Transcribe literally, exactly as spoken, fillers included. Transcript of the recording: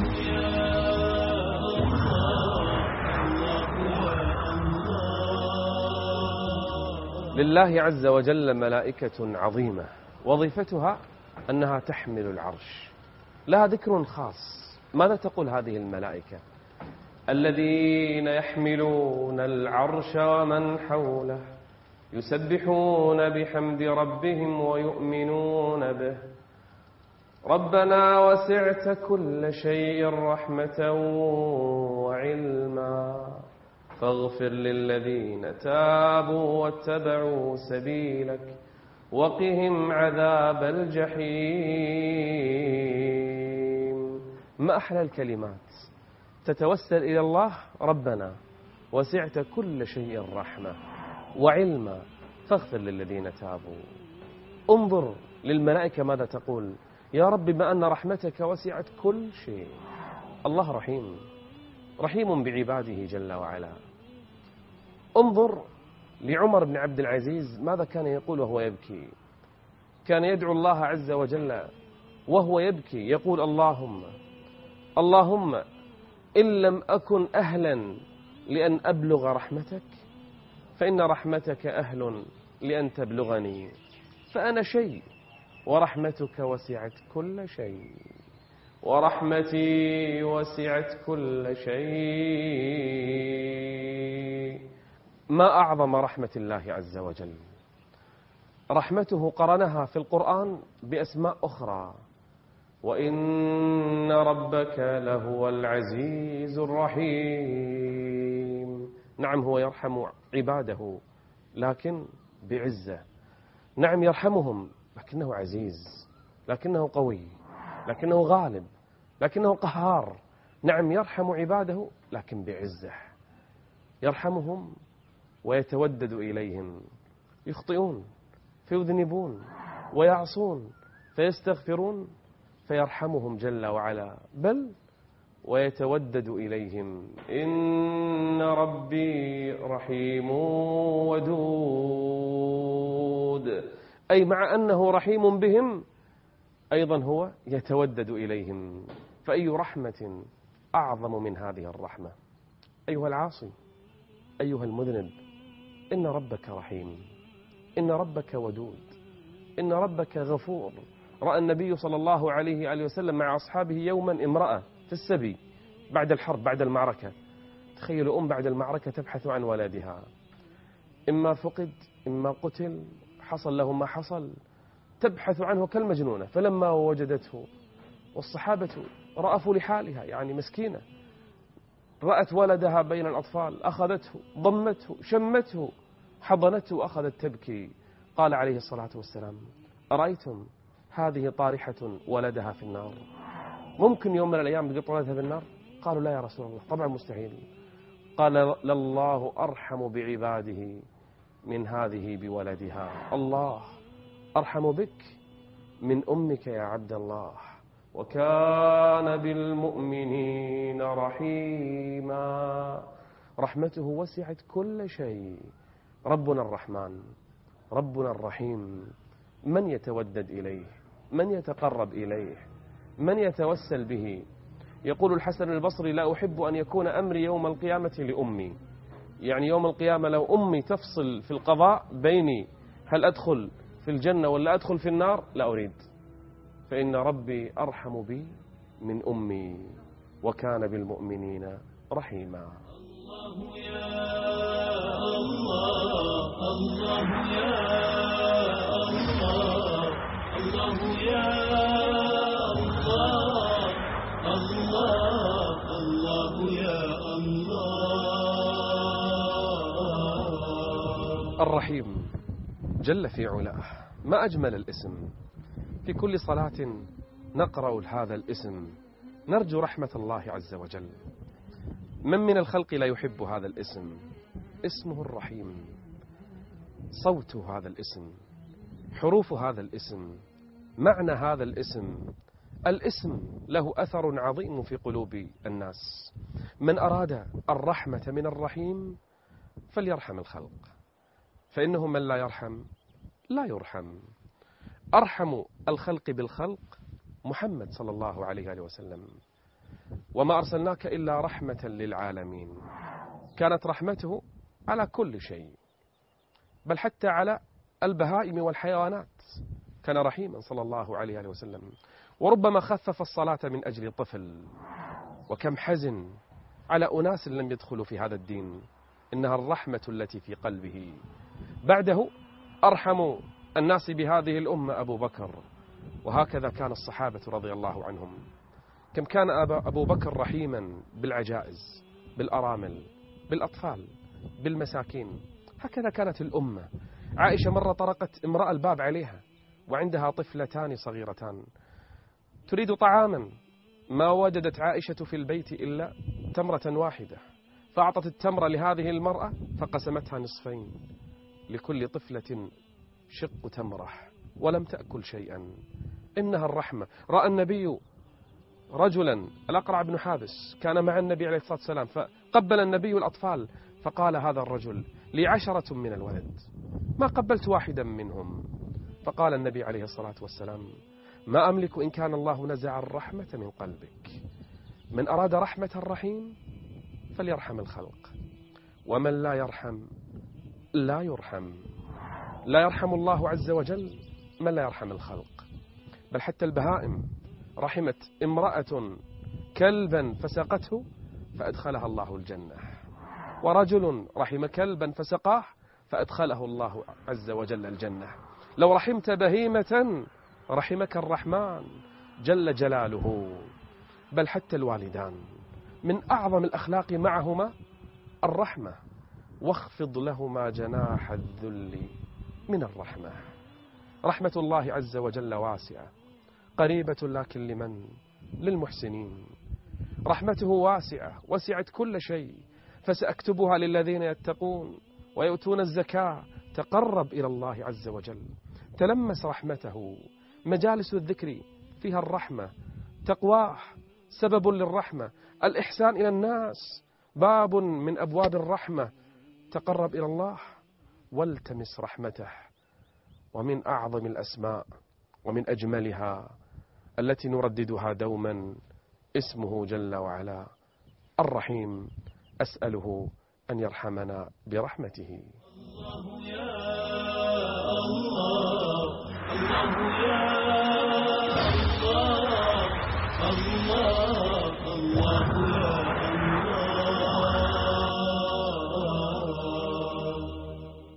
لله عز وجل ملائكة عظيمة وظيفتها أنها تحمل العرش، لها ذكر خاص. ماذا تقول هذه الملائكة؟ الذين يحملون العرش ومن حوله يسبحون بحمد ربهم ويؤمنون به ربنا وسعت كل شيء رحمة وعلما فاغفر للذين تابوا واتبعوا سبيلك وقهم عذاب الجحيم. ما أحلى الكلمات، تتوسل إلى الله ربنا وسعت كل شيء رحمة وعلما فاغفر للذين تابوا. انظر للملائكة ماذا تقول: يا رب بما أن رحمتك وسعت كل شيء. الله رحيم، رحيم بعباده جل وعلا. انظر لعمر بن عبد العزيز ماذا كان يقول وهو يبكي. كان يدعو الله عز وجل وهو يبكي، يقول: اللهم اللهم إن لم أكن أهلا لأن أبلغ رحمتك فإن رحمتك أهل لأن تبلغني، فأنا شيء ورحمتك وسعت كل شيء، ورحمتي وسعت كل شيء. ما أعظم رحمة الله عز وجل. رحمته قرنها في القرآن بأسماء أخرى: وإن ربك لهو العزيز الرحيم. نعم، هو يرحم عباده لكن بعزة. نعم يرحمهم لكنه عزيز، لكنه قوي، لكنه غالب، لكنه قهار. نعم يرحم عباده لكن بعزة. يرحمهم ويتودد إليهم، يخطئون فيذنبون ويعصون فيستغفرون فيرحمهم جل وعلا، بل ويتودد إليهم. إن ربي رحيم ودود، أي مع أنه رحيم بهم أيضا هو يتودد إليهم. فأي رحمة أعظم من هذه الرحمة؟ أيها العاصي، أيها المذنب، إن ربك رحيم، إن ربك ودود، إن ربك غفور. رأى النبي صلى الله عليه وآله وسلم مع أصحابه يوما امرأة في السبي بعد الحرب، بعد المعركة. تخيلوا أم بعد المعركة تبحث عن ولدها، إما فقد إما قتل، حصل له ما حصل، تبحث عنه كالمجنونة. فلما وجدته والصحابة رأفوا لحالها، يعني مسكينة، رأت ولدها بين الأطفال، أخذته ضمته شمته حضنته وأخذت تبكي. قال عليه الصلاة والسلام: أرأيتم هذه طارحة ولدها في النار، ممكن يوم من الأيام تقط ولدها في النار؟ قالوا: لا يا رسول الله، طبعا مستحيل. قال: لله أرحم بعباده من هذه بولدها. الله أرحم بك من أمك يا عبد الله، وكان بالمؤمنين رحيما. رحمته وسعت كل شيء. ربنا الرحمن، ربنا الرحيم، من يتودد إليه، من يتقرب إليه، من يتوسل به. يقول الحسن البصري: لا أحب أن يكون أمري يوم القيامة لأمي. يعني يوم القيامة لو أمي تفصل في القضاء بيني هل أدخل في الجنة ولا أدخل في النار، لا أريد، فإن ربي أرحم بي من أمي وكان بالمؤمنين رحيما. الله يا الله، الله يا الله، الله يا الله، الله الله يا الله. الرحيم جل في علاه، ما أجمل الاسم. في كل صلاة نقرأ هذا الاسم نرجو رحمة الله عز وجل. من من الخلق لا يحب هذا الاسم؟ اسمه الرحيم، صوت هذا الاسم، حروف هذا الاسم، معنى هذا الاسم. الاسم له أثر عظيم في قلوب الناس. من أراد الرحمة من الرحيم فليرحم الخلق، فإنه من لا يرحم لا يرحم. أرحم الخلق بالخلق محمد صلى الله عليه وسلم. وما أرسلناك إلا رحمة للعالمين. كانت رحمته على كل شيء، بل حتى على البهائم والحيوانات كان رحيما صلى الله عليه وسلم. وربما خفف الصلاة من أجل طفل، وكم حزن على أناس لم يدخلوا في هذا الدين. إنها الرحمة التي في قلبه. بعده أرحم الناس بهذه الأمة أبو بكر، وهكذا كان الصحابة رضي الله عنهم. كم كان أبو بكر رحيما بالعجائز، بالأرامل، بالأطفال، بالمساكين. هكذا كانت الأمة. عائشة مرة طرقت امرأة الباب عليها وعندها طفلتان صغيرتان تريد طعاما، ما وجدت عائشة في البيت إلا تمرة واحدة، فأعطت التمرة لهذه المرأة فقسمتها نصفين، لكل طفلة شق تمرة، ولم تأكل شيئا. إنها الرحمة. رأى النبي رجلا، الأقرع بن حابس، كان مع النبي عليه الصلاة والسلام، فقبل النبي الأطفال، فقال هذا الرجل لي عشرة من الولد ما قبلت واحدا منهم. فقال النبي عليه الصلاة والسلام ما أملك إن كان الله نزع الرحمة من قلبك. من أراد رحمة الرحيم فليرحم الخلق، ومن لا يرحم لا يرحم. لا يرحم الله عز وجل من لا يرحم الخلق. بل حتى البهائم رحمت امرأة كلبا فسقته فأدخلها الله الجنة، ورجل رحم كلبا فسقاه فأدخله الله عز وجل الجنة. لو رحمت بهيمة رحمك الرحمن جل جلاله. بل حتى الوالدان من أعظم الأخلاق معهما الرحمة، واخفض لهما جناح الذل من الرحمة. رحمة الله عز وجل واسعة قريبة، لكن لمن؟ للمحسنين. رحمته واسعة، وسعت كل شيء، فسأكتبها للذين يتقون ويؤتون الزكاة. تقرب إلى الله عز وجل، تلمس رحمته. مجالس الذكر فيها الرحمة، تقواه سبب للرحمة. الإحسان إلى الناس باب من أبواب الرحمة. تقرب إلى الله والتمس رحمته. ومن أعظم الأسماء ومن أجملها التي نرددها دوما اسمه جل وعلا الرحيم. أسأله أن يرحمنا برحمته.